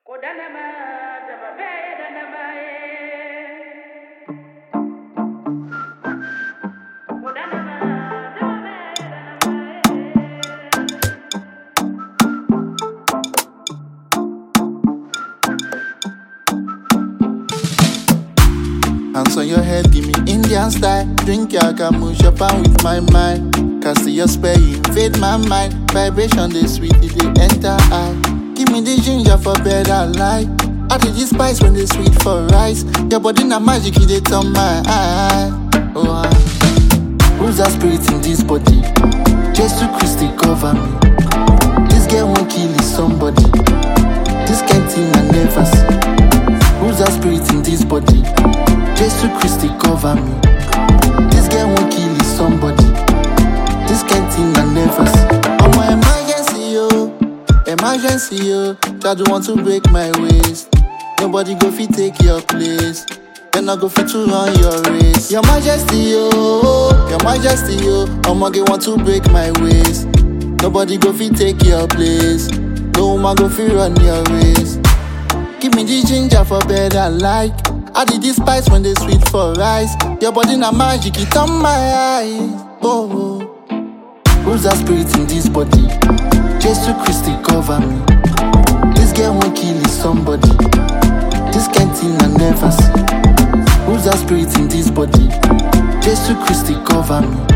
Hands on your head, give me Indian style. Drink your camus, your pan with my mind. Cast your spell, you invade my mind. Vibration, they sweet, they enter eye. Give me the ginger for better life. I did the spice when they sweet for rice. Your body na magic, they turn my eye. Oh, who's that spirit in this body? Just to Christy cover me. This girl won't kill somebody. This kind thing I never see. Who's that spirit in this body? Just to Christy cover me. This girl won't kill somebody. This kind thing I never see. I'm an emergency, yo. Emergency, yo. Try to want to break my waist. Nobody go fit take your place. Then I go fit to run your race. Your majesty, yo. Your majesty, yo. I'ma get want to break my waist. Nobody go fit take your place. No woman go fit run your race. Give me the ginger for better like. I did the spice when they sweet for rice. Your body na magic, it on my eyes. Oh, who's that spirit in this body? Just to Christy cover me. This girl won't kill somebody. This kind thing I never see. Who's that spirit in this body? Just to Christy cover me.